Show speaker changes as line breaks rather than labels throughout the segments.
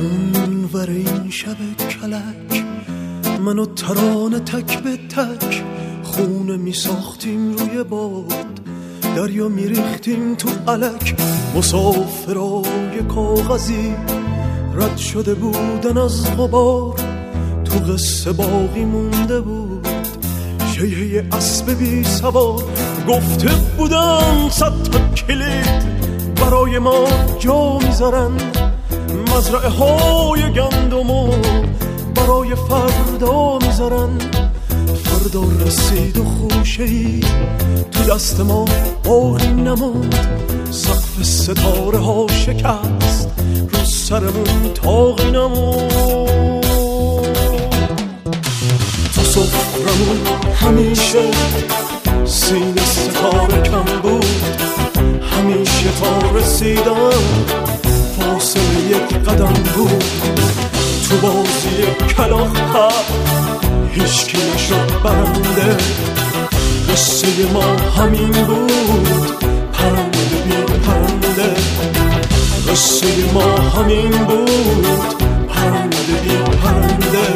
اونور این شب کلک من و ترانه تک به تک خونه می ساختیم روی باد، دریا می ریختیم تو علک. مسافرای کاغذی رد شده بودن از غبار، تو قصه باقی مونده بود شیهه اسب بی سوار. گفته بودن 100 تا کلید برای ما جا میذارن، مزرعه های گندمو برای فردا میذارن. فردا رسید و خوشه‌ای تو دست ما باقی نموند، سقف ستاره ها شکست رو سرمون تاقی نموند. تو سفرمون همیشه سینه ستاره کم بود، همیشه تا رسیدن فاصله یک قدم بود. تو بازی کلاغ هیچکی نشد برنده، قصه ما همین بود پرنده بی پرنده. قصه ما همین بود پرنده بی پرنده.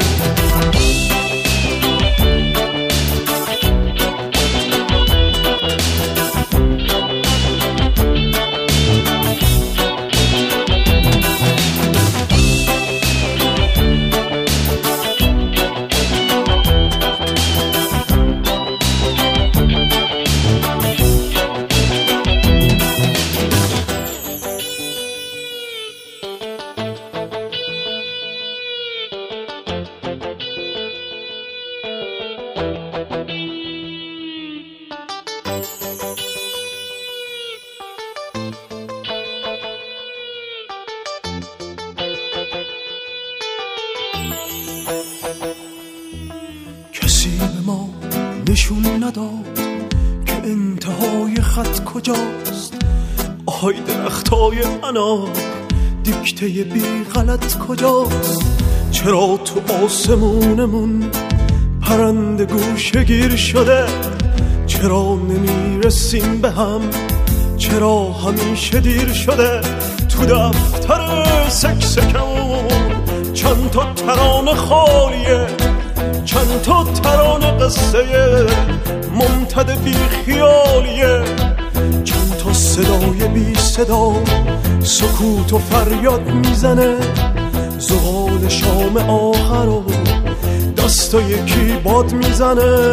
کسی به ما نشون نداد که انتهای خط کجاست. آهای درختای انار دیکته بی غلط کجاست. چرا تو آسمونمون پرنده گوشه گیر شده؟ چرا نمیرسیم به هم؟ چرا همیشه دیر شده؟ تو دفتر سکسکمون چند تا ترانه خالیه، چند تا ترانه قصه ممتد بی خیالیه، چند تا صدای بی صدا سکوت و فریاد میزنه. زغال شام آخر و دستا یکی باد میزنه.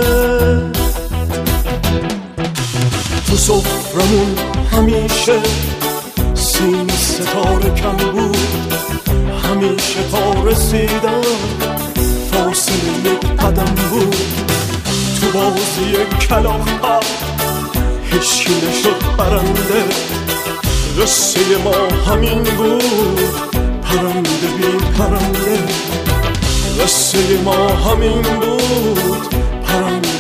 تو سفرمون همیشه سینه ستاره کم بود، همیشه تا رسیدن فاصله یک قدم بود. تو بازی کلاغ هیچکی نشد برنده، قصه ما همین بود پرنده بی پرنده. قصه ما همین بود پرنده